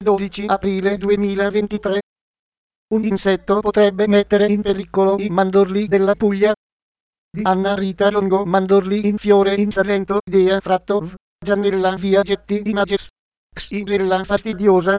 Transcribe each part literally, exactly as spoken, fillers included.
dodici aprile duemilaventitré. Un insetto potrebbe mettere in pericolo i mandorli della Puglia. Di Anna Rita Longo. Mandorli in fiore in Salento. Dea tratto v. Giannella via Getti Images. Xylella fastidiosa.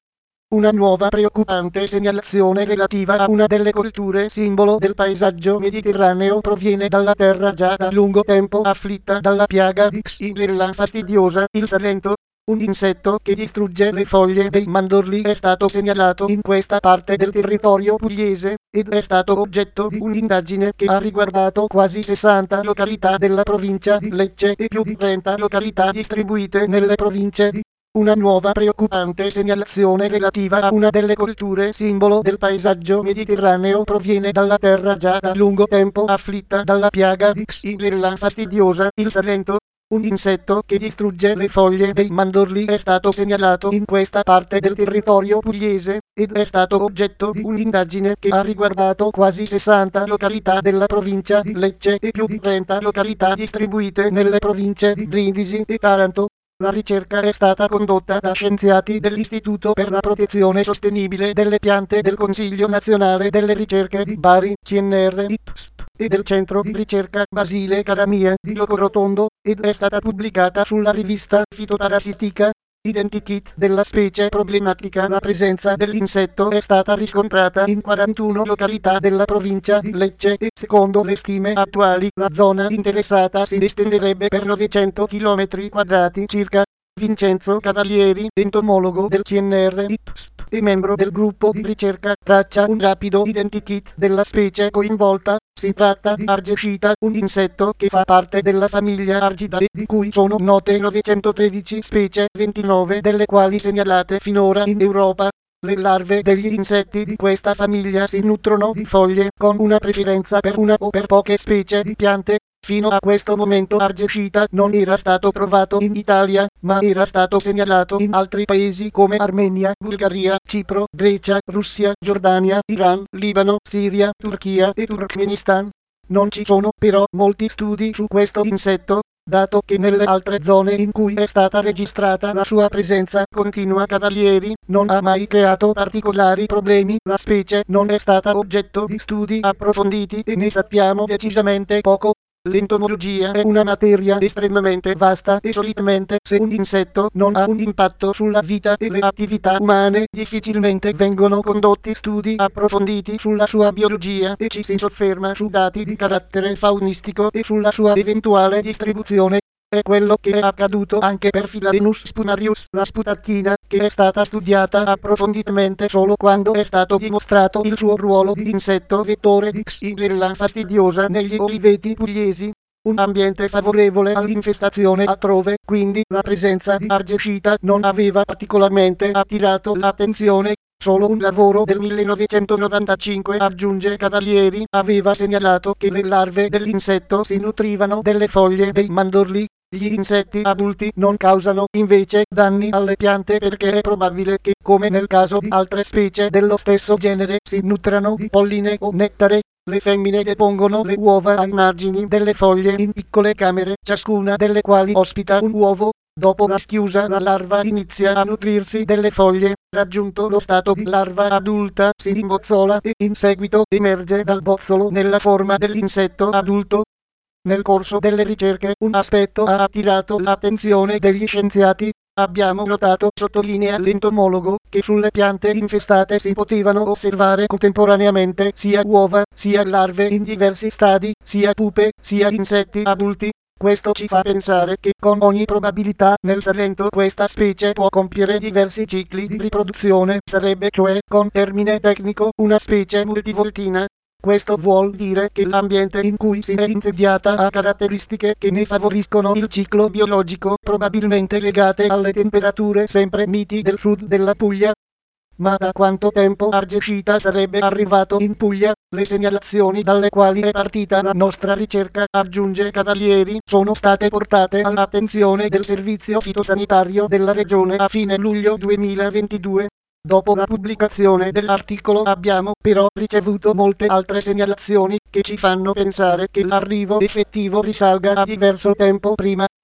Una nuova preoccupante segnalazione relativa a una delle colture simbolo del paesaggio mediterraneo proviene dalla terra già da lungo tempo afflitta dalla piaga di Xylella fastidiosa, il Salento. Un insetto che distrugge le foglie dei mandorli è stato segnalato in questa parte del territorio pugliese, ed è stato oggetto di un'indagine che ha riguardato quasi sessanta località della provincia di Lecce e più di trenta località distribuite nelle province di. Una nuova preoccupante segnalazione relativa a una delle colture simbolo del paesaggio mediterraneo proviene dalla terra già da lungo tempo afflitta dalla piaga di Xylella fastidiosa, il Salento. Un insetto che distrugge le foglie dei mandorli è stato segnalato in questa parte del territorio pugliese, ed è stato oggetto di un'indagine che ha riguardato quasi sessanta località della provincia di Lecce e più di trenta località distribuite nelle province di Brindisi e Taranto. La ricerca è stata condotta da scienziati dell'Istituto per la protezione sostenibile delle piante del Consiglio Nazionale delle Ricerche di Bari, C N R I P S P, e del Centro di Ricerca Basile Caramia di Locorotondo, ed è stata pubblicata sulla rivista Fitoparasitica. Identikit della specie problematica. La presenza dell'insetto è stata riscontrata in quarantuno località della provincia di Lecce e, secondo le stime attuali, la zona interessata si estenderebbe per novecento chilometri quadrati circa. Vincenzo Cavalieri, entomologo del C N R I P S P e membro del gruppo di ricerca, traccia un rapido identikit della specie coinvolta. Si tratta di Argecita, un insetto che fa parte della famiglia Argidae, di cui sono note novecentotredici specie, ventinove delle quali segnalate finora in Europa. Le larve degli insetti di questa famiglia si nutrono di foglie, con una preferenza per una o per poche specie di piante. Fino a questo momento Argecita non era stato trovato in Italia, ma era stato segnalato in altri paesi come Armenia, Bulgaria, Cipro, Grecia, Russia, Giordania, Iran, Libano, Siria, Turchia e Turkmenistan. Non ci sono però molti studi su questo insetto, dato che nelle altre zone in cui è stata registrata la sua presenza, continua Cavalieri, non ha mai creato particolari problemi. La specie non è stata oggetto di studi approfonditi e ne sappiamo decisamente poco. L'entomologia è una materia estremamente vasta e solitamente se un insetto non ha un impatto sulla vita e le attività umane, difficilmente vengono condotti studi approfonditi sulla sua biologia e ci si sofferma su dati di carattere faunistico e sulla sua eventuale distribuzione. È quello che è accaduto anche per Philadenus spumarius, la sputacchina, che è stata studiata approfonditamente solo quando è stato dimostrato il suo ruolo di insetto vettore di Xylella fastidiosa negli oliveti pugliesi. Un ambiente favorevole all'infestazione altrove, quindi la presenza di Argecita non aveva particolarmente attirato l'attenzione. Solo un lavoro del millenovecentonovantacinque, aggiunge Cavalieri, aveva segnalato che le larve dell'insetto si nutrivano delle foglie dei mandorli. Gli insetti adulti non causano invece danni alle piante perché è probabile che, come nel caso di altre specie dello stesso genere, si nutrano di polline o nettare. Le femmine depongono le uova ai margini delle foglie in piccole camere, ciascuna delle quali ospita un uovo. Dopo la schiusa la larva inizia a nutrirsi delle foglie. Raggiunto lo stato di larva adulta si rimbozzola e in seguito emerge dal bozzolo nella forma dell'insetto adulto. Nel corso delle ricerche un aspetto ha attirato l'attenzione degli scienziati. Abbiamo notato, sottolinea l'entomologo, che sulle piante infestate si potevano osservare contemporaneamente sia uova, sia larve in diversi stadi, sia pupe, sia insetti adulti. Questo ci fa pensare che con ogni probabilità nel Salento questa specie può compiere diversi cicli di riproduzione, sarebbe cioè, con termine tecnico, una specie multivoltina. Questo vuol dire che l'ambiente in cui si è insediata ha caratteristiche che ne favoriscono il ciclo biologico, probabilmente legate alle temperature sempre miti del sud della Puglia. Ma da quanto tempo Argecita sarebbe arrivato in Puglia? Le segnalazioni dalle quali è partita la nostra ricerca, aggiunge Cavalieri, sono state portate all'attenzione del servizio fitosanitario della regione a fine luglio duemilaventidue. Dopo la pubblicazione dell'articolo abbiamo però ricevuto molte altre segnalazioni che ci fanno pensare che l'arrivo effettivo risalga a diverso tempo prima.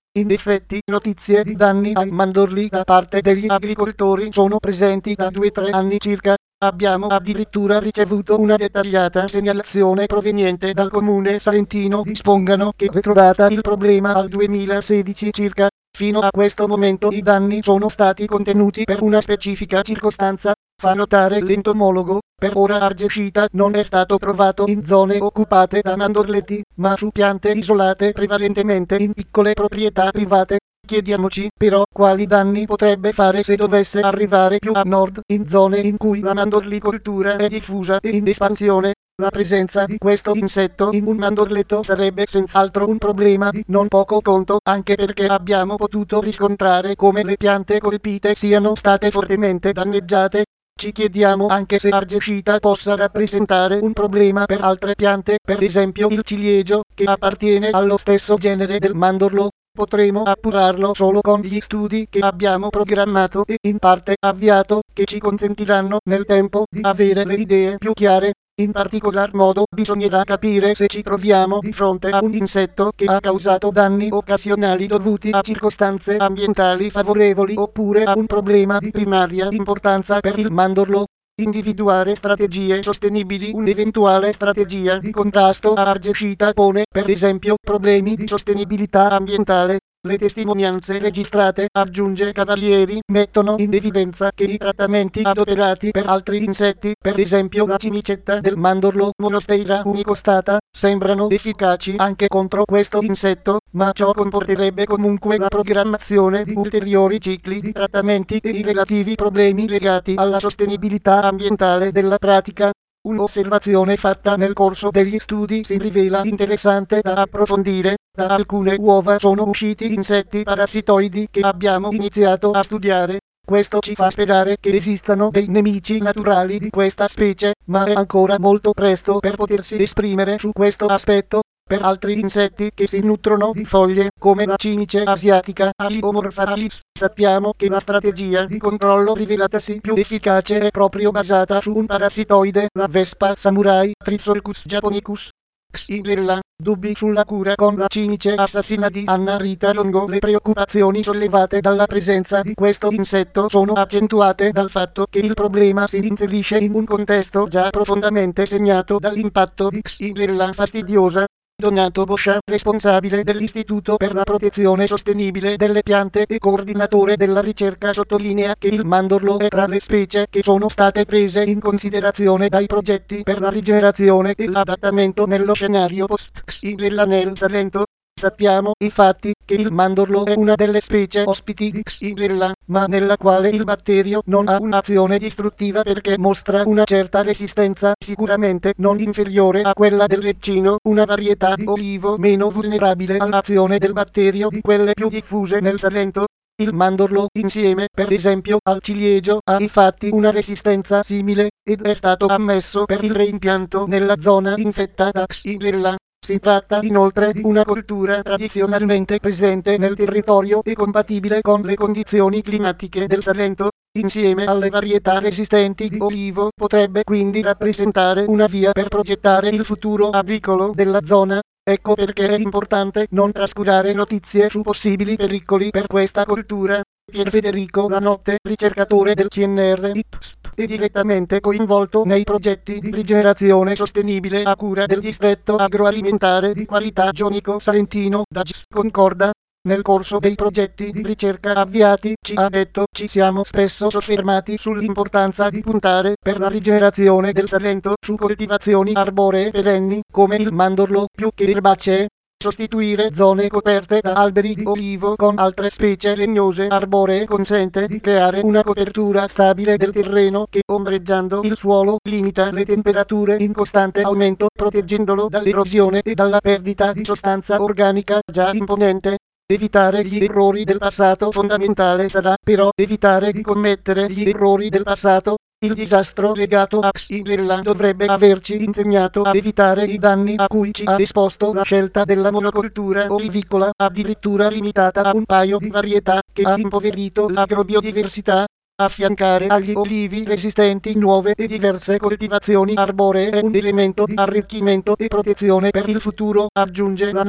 In effetti, notizie di danni ai mandorli da parte degli agricoltori sono presenti da due tre anni circa. Abbiamo addirittura ricevuto una dettagliata segnalazione proveniente dal comune salentino di Spongano che retrodata il problema al duemilasedici circa. Fino a questo momento i danni sono stati contenuti per una specifica circostanza, fa notare l'entomologo. Per ora Argecita non è stato trovato in zone occupate da mandorletti, ma su piante isolate prevalentemente in piccole proprietà private. Chiediamoci però quali danni potrebbe fare se dovesse arrivare più a nord, in zone in cui la mandorlicoltura è diffusa e in espansione. La presenza di questo insetto in un mandorletto sarebbe senz'altro un problema di non poco conto, anche perché abbiamo potuto riscontrare come le piante colpite siano state fortemente danneggiate. Ci chiediamo anche se Argecita possa rappresentare un problema per altre piante, per esempio il ciliegio, che appartiene allo stesso genere del mandorlo. Potremo appurarlo solo con gli studi che abbiamo programmato e in parte avviato, che ci consentiranno nel tempo di avere le idee più chiare. In particolar modo bisognerà capire se ci troviamo di fronte a un insetto che ha causato danni occasionali dovuti a circostanze ambientali favorevoli oppure a un problema di primaria importanza per il mandorlo. Individuare strategie sostenibili. Un'eventuale strategia di contrasto a Argecita pone, per esempio, problemi di sostenibilità ambientale. Le testimonianze registrate, aggiunge Cavalieri, mettono in evidenza che i trattamenti adoperati per altri insetti, per esempio la cimicetta del mandorlo Monosteira unicostata, sembrano efficaci anche contro questo insetto, ma ciò comporterebbe comunque la programmazione di ulteriori cicli di trattamenti e i relativi problemi legati alla sostenibilità ambientale della pratica. Un'osservazione fatta nel corso degli studi si rivela interessante da approfondire. Da alcune uova sono usciti insetti parassitoidi che abbiamo iniziato a studiare. Questo ci fa sperare che esistano dei nemici naturali di questa specie, ma è ancora molto presto per potersi esprimere su questo aspetto. Per altri insetti che si nutrono di foglie, come la cimice asiatica Aliomorphalis, sappiamo che la strategia di controllo rivelatasi più efficace è proprio basata su un parassitoide, la Vespa samurai Trisolcus japonicus. Xylella. Dubbi sulla cura con la cimice assassina di Anna Rita Longo. Le preoccupazioni sollevate dalla presenza di questo insetto sono accentuate dal fatto che il problema si inserisce in un contesto già profondamente segnato dall'impatto di Xylella fastidiosa. Donato Boscia, responsabile dell'Istituto per la protezione sostenibile delle piante e coordinatore della ricerca, sottolinea che il mandorlo è tra le specie che sono state prese in considerazione dai progetti per la rigenerazione e l'adattamento nello scenario post-Xylella nel Salento. Sappiamo, infatti, che il mandorlo è una delle specie ospiti di Xylella, ma nella quale il batterio non ha un'azione distruttiva perché mostra una certa resistenza, sicuramente non inferiore a quella del leccino, una varietà di olivo meno vulnerabile all'azione del batterio di quelle più diffuse nel Salento. Il mandorlo, insieme, per esempio, al ciliegio, ha infatti una resistenza simile, ed è stato ammesso per il reimpianto nella zona infettata da Xylella. Si tratta inoltre di una coltura tradizionalmente presente nel territorio e compatibile con le condizioni climatiche del Salento. Insieme alle varietà resistenti di olivo, potrebbe quindi rappresentare una via per progettare il futuro agricolo della zona. Ecco perché è importante non trascurare notizie su possibili pericoli per questa coltura. Pier Federico Lanotte, ricercatore del C N R I P S P e direttamente coinvolto nei progetti di rigenerazione sostenibile a cura del distretto agroalimentare di qualità Gionico Salentino da G I S, concorda. Nel corso dei progetti di ricerca avviati, ci ha detto, ci siamo spesso soffermati sull'importanza di puntare per la rigenerazione del Salento su coltivazioni arboree perenni, come il mandorlo, più che erbacee. Sostituire zone coperte da alberi di olivo con altre specie legnose arboree consente di creare una copertura stabile del terreno che, ombreggiando il suolo, limita le temperature in costante aumento, proteggendolo dall'erosione e dalla perdita di sostanza organica già imponente. Evitare gli errori del passato. Fondamentale sarà però evitare di commettere gli errori del passato. Il disastro legato a Xylella dovrebbe averci insegnato a evitare i danni a cui ci ha esposto la scelta della monocoltura olivicola, addirittura limitata a un paio di varietà, che ha impoverito l'agrobiodiversità. Affiancare agli olivi resistenti nuove e diverse coltivazioni arboree è un elemento di arricchimento e protezione per il futuro, aggiunge Lanotte.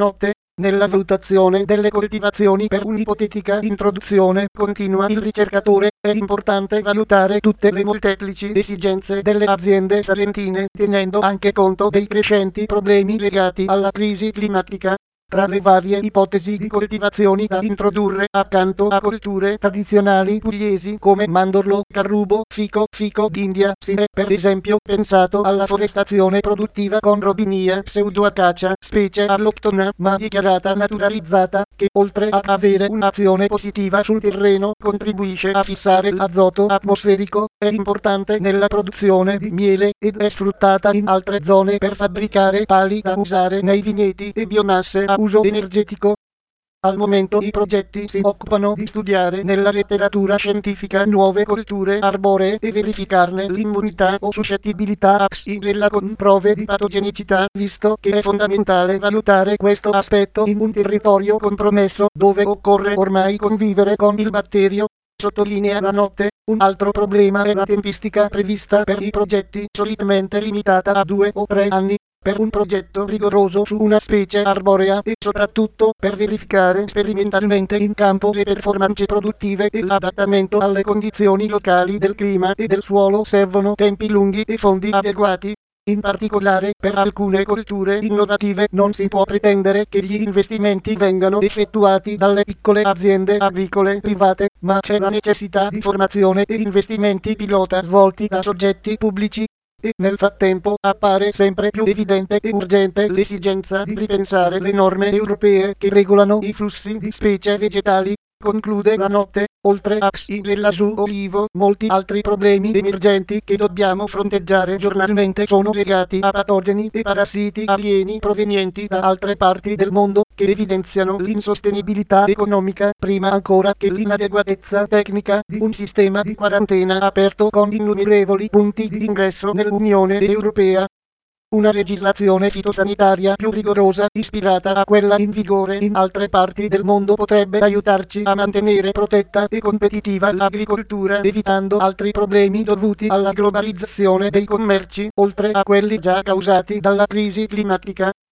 Nella valutazione delle coltivazioni per un'ipotetica introduzione continua il ricercatore, è importante valutare tutte le molteplici esigenze delle aziende salentine, tenendo anche conto dei crescenti problemi legati alla crisi climatica. Tra le varie ipotesi di coltivazioni da introdurre accanto a colture tradizionali pugliesi come mandorlo, carrubo, fico, fico d'India, si è per esempio pensato alla forestazione produttiva con robinia pseudoacacia, specie alloctona ma dichiarata naturalizzata, che oltre ad avere un'azione positiva sul terreno contribuisce a fissare l'azoto atmosferico, è importante nella produzione di miele ed è sfruttata in altre zone per fabbricare pali da usare nei vigneti e biomasse a uso energetico. Al momento i progetti si occupano di studiare nella letteratura scientifica nuove colture arboree e verificarne l'immunità o suscettibilità a Xylella con prove di patogenicità, visto che è fondamentale valutare questo aspetto in un territorio compromesso dove occorre ormai convivere con il batterio. Sottolinea la notte, un altro problema è la tempistica prevista per i progetti, solitamente limitata a due o tre anni. Per un progetto rigoroso su una specie arborea e soprattutto per verificare sperimentalmente in campo le performance produttive e l'adattamento alle condizioni locali del clima e del suolo servono tempi lunghi e fondi adeguati. In particolare, per alcune colture innovative non si può pretendere che gli investimenti vengano effettuati dalle piccole aziende agricole private, ma c'è la necessità di formazione e investimenti pilota svolti da soggetti pubblici. E nel frattempo appare sempre più evidente e urgente l'esigenza di ripensare le norme europee che regolano i flussi di specie vegetali. Conclude la notte, oltre a Xylella su olivo, molti altri problemi emergenti che dobbiamo fronteggiare giornalmente sono legati a patogeni e parassiti alieni provenienti da altre parti del mondo, che evidenziano l'insostenibilità economica, prima ancora che l'inadeguatezza tecnica di un sistema di quarantena aperto con innumerevoli punti di ingresso nell'Unione Europea. Una legislazione fitosanitaria più rigorosa, ispirata a quella in vigore in altre parti del mondo, potrebbe aiutarci a mantenere protetta e competitiva l'agricoltura, evitando altri problemi dovuti alla globalizzazione dei commerci, oltre a quelli già causati dalla crisi climatica.